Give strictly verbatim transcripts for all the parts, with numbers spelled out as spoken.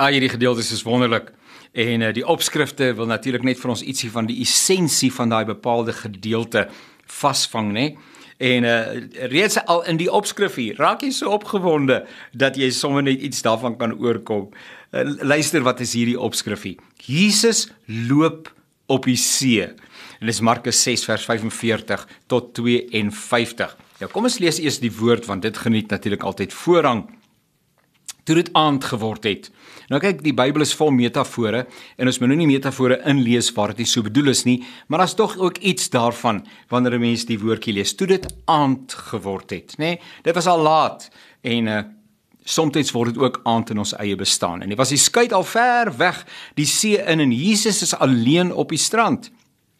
Ah, hierdie gedeeltes is wonderlik. En uh, die opskrifte wil natuurlik net vir ons ietsie van die essensie van daai bepaalde gedeelte vasvang, né? En uh, reeds al in die opskrif hier, raak jy so opgewonde dat jy sommer net iets daarvan kan oorkom. Uh, luister, wat is hierdie opskrif hier? Jesus loop op die see. En dis Markus ses vers vyfenveertig tot tweeënvyftig. Nou kom ons lees eers die woord, want dit geniet natuurlik altyd voorrang. Toe dit aand geword het. Nou kyk, die Bybel is vol metafore, en ons moet nou nie metafore inlees waar dit nie so bedoel is nie, maar daar's tog ook iets daarvan, wanneer 'n mens die woordjie lees. Toe dit aand geword het, nê? Dit was al laat, en uh, soms word dit ook aand in ons eie bestaan. En dit was die skuit al ver weg, die see in, en Jesus is alleen op die strand.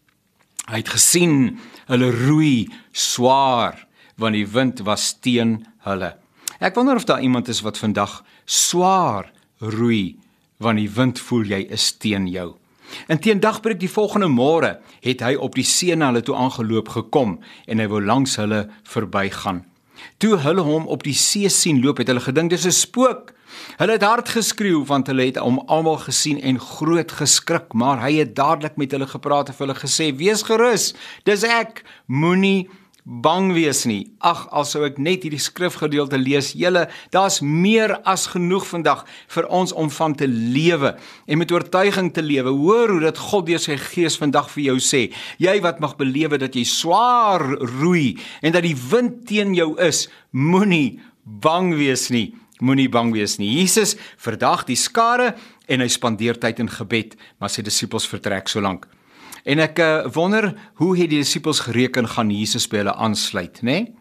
Hy het gesien, hulle roei swaar, want die wind was teen hulle. Ek wonder of daar iemand is wat vandag swaar roei, want die wind voel jy is teen jou. En teen dagbreek die volgende môre het hy op die see na hulle toe aangeloop gekom, en hy wou langs hulle verbygaan. Toe hulle hom op die see sien loop, het hulle gedink dis 'n spook. Hulle het hard geskreeu, want hulle het hom almal gesien en groot geskrik, maar hy het dadelik met hulle gepraat en vir hulle gesê, wees gerus, dis ek, moenie bang wees nie. Ag, al sou ek net hierdie skrifgedeelte lees, julle, daar's meer as genoeg vandag vir ons om van te lewe en met oortuiging te lewe. Hoor hoe dat God deur sy gees vandag vir jou sê, jy wat mag belewe dat jy swaar roei en dat die wind teen jou is, moenie bang wees nie. Moenie bang wees nie. Jesus verdag die skare en hy spandeer tyd in gebed, maar sy disippels vertrek so lank. En ek uh, wonder, hoe het die disippels gereken gaan Jesus by hulle aansluit, né? Nee?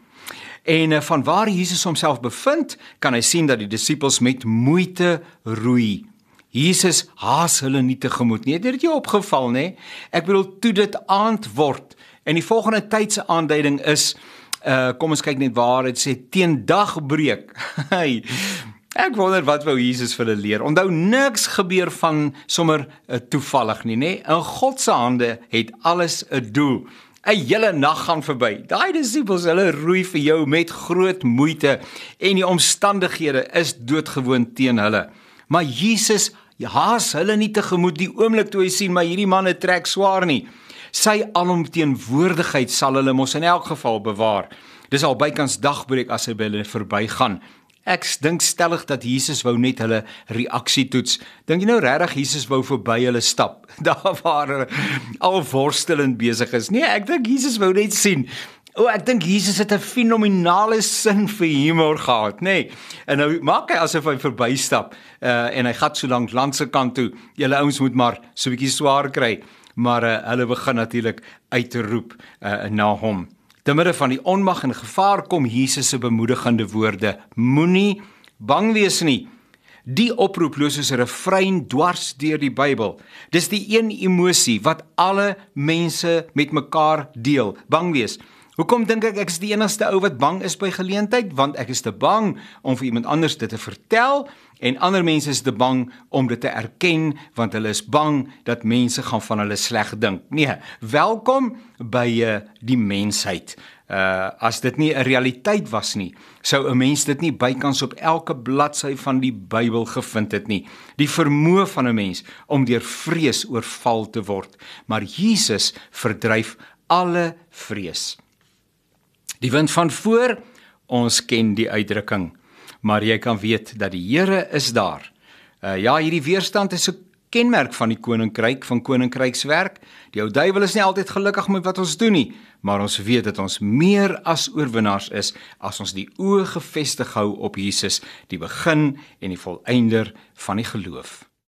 En uh, van waar Jesus homself bevind, kan hy sien dat die disippels met moeite roei. Jesus haas hulle nie tegemoet nie. Het dit jou opgeval, né? Nee? Ek bedoel, toe dit aand word, en die volgende tydse aanduiding is, uh, kom ons kyk net waar, het sê, teen dagbreek. Hey, ek wonder wat wou Jesus vir hulle leer. Onthou, niks gebeur van sommer uh, toevallig nie, né? In God se hande het alles 'n doel. 'n Hele nag gaan verby. Daai disippels, hulle roei vir jou met groot moeite en die omstandighede is doodgewoon teen hulle. Maar Jesus haas hulle nie tegemoet die oomblik toe hy sien, maar hierdie manne trek swaar nie. Sy alomteenwoordigheid sal hulle mos in elk geval bewaar. Dis al bykans dagbreek as hy by hulle verbygaan. Ek dink stellig dat Jesus wou net hulle reaksie toets. Dink jy nou regtig Jesus wou verby hulle stap, daar waar hulle al worstelend besig is? Nee, ek dink Jesus wou net sien. O, ek dink Jesus het 'n fenominale sin vir humor gehad, nê? Nee. En nou maak hy asof hy verbystap, uh, en hy gaan so lank land se kant toe. Julle ouens moet maar so 'n bietjie swaar kry, maar uh, hulle begin natuurlik uit te roep uh, na hom. Te midde van die onmag en gevaar kom Jesus se bemoedigende woorde, moenie bang wees nie. Die oproep loos soos 'n refrein dwars deur die Bybel. Dis die een emosie wat alle mense met mekaar deel, bang wees. Hoekom dink ek ek is die enigste ou wat bang is by geleentheid? Want ek is te bang om vir iemand anders dit te vertel, en ander mense is te bang om dit te erken, want hulle is bang dat mense gaan van hulle sleg dink. Nee, welkom by uh, die mensheid. Uh, as dit nie 'n realiteit was nie, sou 'n mens dit nie bykans op elke bladsy van die Bybel gevind het nie. Die vermoë van 'n mens om deur vrees oorval te word. Maar Jesus verdryf alle vrees. Die wind van voor, ons ken die uitdrukking, maar jy kan weet dat die Here is daar. Uh, ja, hierdie weerstand is 'n kenmerk van die koninkryk, van koninkrykswerk. Die ou duiwel is nie altyd gelukkig met wat ons doen nie, maar ons weet dat ons meer as oorwinnaars is, as ons die oë gefestig hou op Jesus, die begin en die volëinder van die geloof.